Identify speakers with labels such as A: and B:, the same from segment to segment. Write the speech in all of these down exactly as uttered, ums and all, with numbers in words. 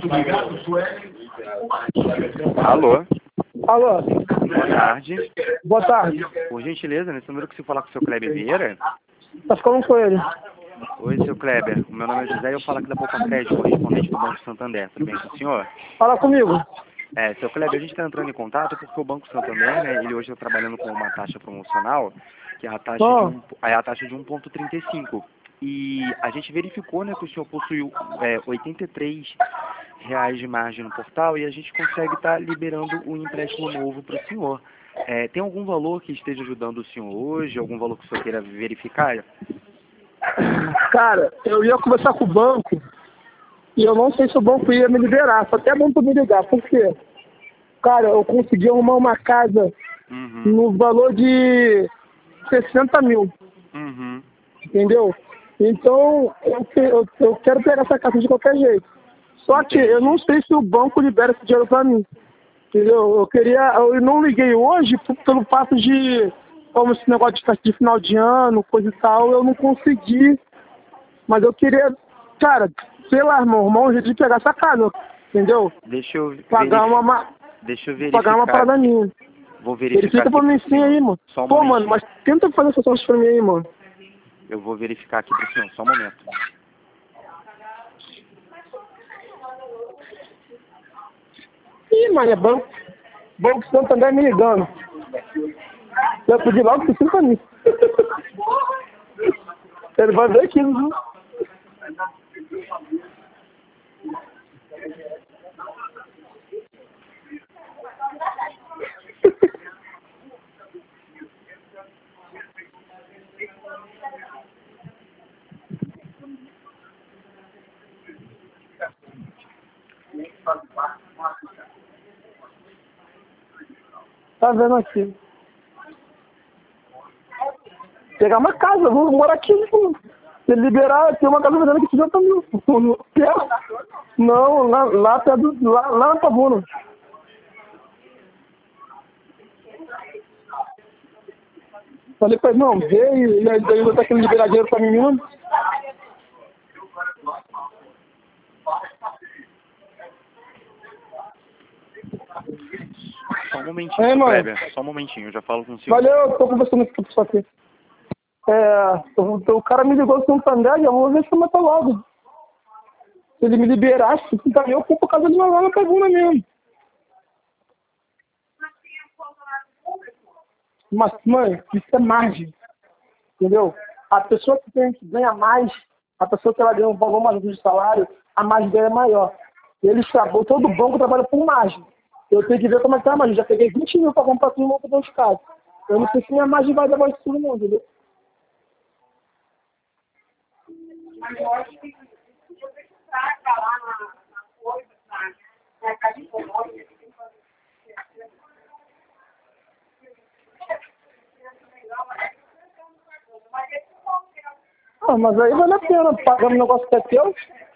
A: Alô?
B: Alô?
A: Boa tarde.
B: Boa tarde.
A: Por gentileza, nesse número que você falar com o seu Kleber Vieira.
B: Tá falando com ele?
A: Oi, seu Kleber. O meu nome é José e eu falo aqui da Poupa Crédito, correspondente do Banco Santander. Tudo bem com o senhor?
B: Fala comigo.
A: É, seu Kleber, a gente está entrando em contato porque o Banco Santander, né, ele hoje está trabalhando com uma taxa promocional, que é a taxa
B: Oh.
A: de um, é a taxa de um vírgula trinta e cinco. E a gente verificou, né, que o senhor possuiu é, oitenta e três reais de margem no portal e a gente consegue estar tá liberando um empréstimo novo para o senhor. É, tem algum valor que esteja ajudando o senhor hoje? Algum valor que o senhor queira verificar?
B: Cara, eu ia conversar com o banco e eu não sei se o banco ia me liberar. Só até bom pra me ligar. Por quê? Cara, eu consegui arrumar uma casa
A: Uhum.
B: no valor de sessenta mil.
A: Uhum.
B: Entendeu? Então, eu, que- eu, eu quero pegar essa casa de qualquer jeito. Só que eu não sei se o banco libera esse dinheiro pra mim. Entendeu? Eu queria. Eu não liguei hoje p- pelo fato de. Como esse negócio de festa de final de ano, coisa e tal, eu não consegui. Mas eu queria, cara, sei lá, irmão, arrumar um jeito de pegar essa casa. Entendeu?
A: Deixa eu
B: Pagar
A: verificar.
B: uma. ma-
A: Deixa eu
B: Pagar uma
A: verificar
B: parada
A: aqui.
B: minha.
A: Vou verificar
B: Verifica
A: aqui
B: pra mim
A: pro
B: sim aí,
A: senhor.
B: mano.
A: Só um
B: Pô, mano,
A: momentinho.
B: mas tenta fazer essa sorte pra mim aí, mano.
A: Eu vou verificar aqui pro senhor. Só um momento.
B: Ih, mano, é banco. Banco Santander me ligando. Eu pedi logo sessenta mil. Ele vai ver aquilo, viu? Tá vendo aqui. Pegar uma casa, vou morar aqui. Pô. Se ele liberar, tem uma casa vendendo aqui sessenta mil. Não quero. Não, lá, lá, perto do- lá, lá na Pavuna. Falei pra ele, não, vê e, e aí ainda tá querendo liberar dinheiro pra mim mesmo.
A: Só um momentinho,
B: Ei,
A: seu
B: mano.
A: Kleber. Só um momentinho. Eu já falo com o senhor.
B: Valeu, eu tô conversando aqui com você aqui. É, o, o cara me ligou do Santander e eu vou ver se eu mato logo. Se ele me liberasse, então eu compro a casa de lá na Pavuna mesmo. Mas, mãe, isso é margem. Entendeu? A pessoa que, tem, que ganha mais, a pessoa que ela ganha um valor mais alto de salário, a margem dela é maior. Eles trabalham, todo banco trabalha por margem. Eu tenho que ver como é que tá a margem. Já peguei vinte mil para comprar tudo novo para dois casos. Eu não sei se minha margem vai dar mais tudo não, entendeu? Mas eu acho que você está lá na coisa, na casa de colônia, ah, mas aí vale a pena, pagando um negócio que é teu.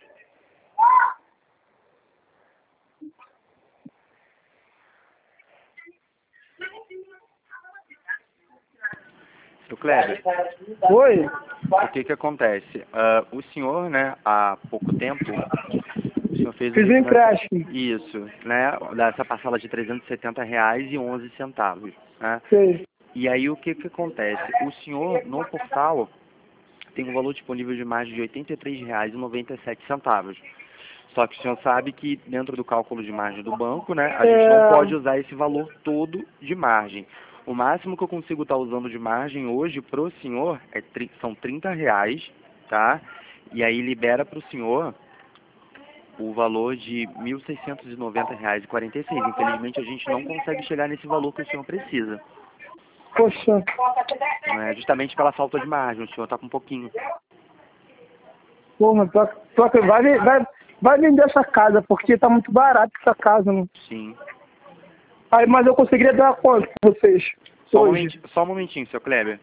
A: Seu Kleber,
B: Oi?
A: o que que acontece? Ah, o senhor, né, há pouco tempo, o senhor fez
B: Fiz um empréstimo.
A: Isso, né, dessa parcela de trezentos e setenta reais e onze centavos, né?
B: Sei.
A: E aí o que que acontece? O senhor, no portal, tem um valor disponível de mais de oitenta e três reais e noventa e sete centavos. Só que o senhor sabe que dentro do cálculo de margem do banco, né, a gente não
B: É...
A: pode usar esse valor todo de margem. O máximo que eu consigo estar usando de margem hoje para o senhor é, tri- são trinta reais, tá? E aí libera para o senhor o valor de mil seiscentos e noventa reais e quarenta e seis. Infelizmente a gente não consegue chegar nesse valor que o senhor precisa.
B: Poxa.
A: Né? Justamente pela falta de margem, o senhor está com um pouquinho.
B: Porra, tô, tô, vai, vai, vai vender essa casa, porque tá muito barato essa casa, mano.
A: Sim.
B: Aí, mas eu conseguiria dar quanto pra vocês
A: Só um,
B: hoje?
A: momentinho, só um momentinho, seu Kleber.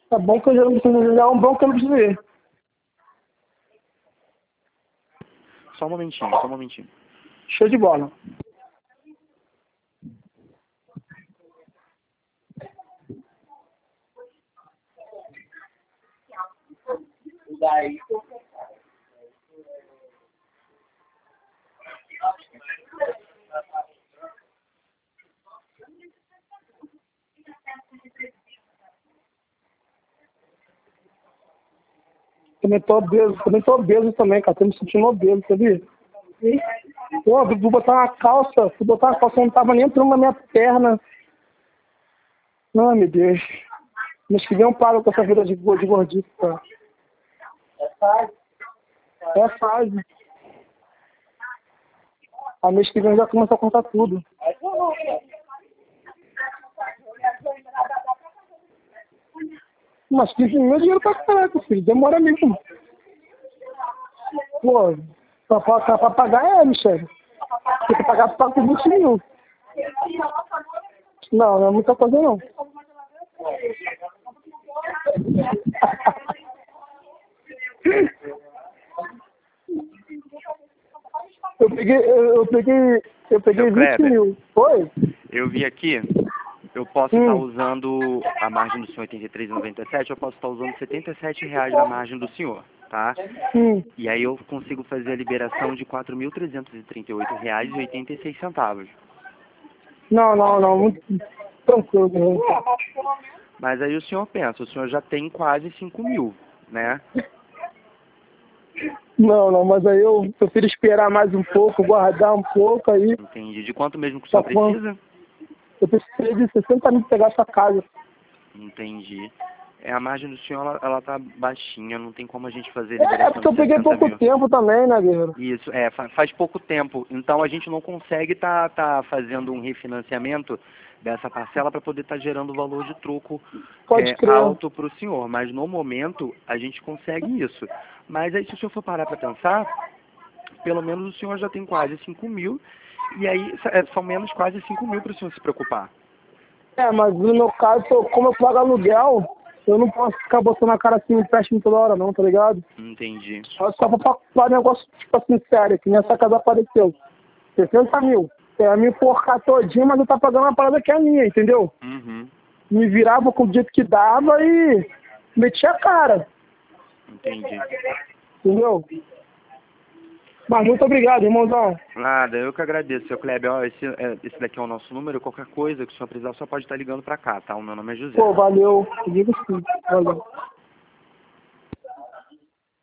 B: Tá bom que eu já não preciso, é um bom que eu não preciso ir.
A: Só um momentinho, só um momentinho.
B: Show de bola.
C: Daí,
B: Também tô obeso, também tô obeso também, cara. Tô me sentindo obeso, sabia? Pô, vou botar uma calça, fui botar uma calça, não tava nem entrando na minha perna. Ai, meu Deus. Mês que vem eu paro com essa vida de, de gordito, cara.
C: é fácil.
B: É fase. A mês que vem já começa a contar tudo. Mas quinze mil é dinheiro pra caraca, filho. Demora mesmo. Pô, pra, pra, pra pagar é, Michele. Tem que pagar pra pagar vinte mil. Não, não é muita coisa não. Eu peguei, eu, eu peguei, eu peguei
A: Seu
B: vinte
A: Kleber,
B: mil. Foi?
A: eu vi aqui, eu posso
B: Hum.
A: estar usando a margem do senhor oitenta e três vírgula noventa e sete, eu posso estar usando setenta e sete reais da margem do senhor, tá?
B: Hum.
A: E aí eu consigo fazer a liberação de quatro mil trezentos e trinta e oito reais e oitenta e seis centavos.
B: Não, não, não. Muito tranquilo. Mesmo.
A: Mas aí o senhor pensa, o senhor já tem quase cinco mil, né?
B: Não, não, mas aí eu prefiro esperar mais um pouco, guardar um pouco aí.
A: Entendi. De quanto mesmo que o
B: Tá
A: senhor
B: bom.
A: precisa?
B: Eu precisei de sessenta mil pra pegar essa casa.
A: Entendi. É, a margem do senhor, ela, ela tá baixinha, não tem como a gente fazer
B: É, é
A: liberação
B: porque eu
A: de
B: peguei
A: sessenta
B: pouco
A: mil.
B: tempo também, né, guerreiro?
A: Isso, é, fa- faz pouco tempo. Então a gente não consegue estar tá, tá fazendo um refinanciamento dessa parcela para poder estar gerando valor de troco
B: Pode
A: é,
B: crer.
A: alto para o senhor. Mas no momento a gente consegue isso. Mas aí se o senhor for parar para pensar, pelo menos o senhor já tem quase cinco mil. E aí é, são menos quase cinco mil para o senhor se preocupar.
B: É, mas no meu caso, eu- como eu pago aluguel, eu não posso ficar botando a cara assim no empréstimo toda hora não, tá ligado?
A: Entendi.
B: Só, só pra pagar negócio, tipo assim, sério, que nessa casa apareceu. sessenta mil. É, me enforcar todinho, mas eu tá pagando uma parada que é minha, entendeu?
A: Uhum.
B: Me virava com o jeito que dava e metia a cara,
A: Entendi.
B: entendeu? Mas muito obrigado, irmãozão.
A: Nada, eu que agradeço, seu Kleber. Ó, esse, é, esse daqui é o nosso número. Qualquer coisa que o senhor precisar, só pode estar ligando pra cá, tá? O meu nome é José.
B: Pô, valeu. Digo sim. Valeu.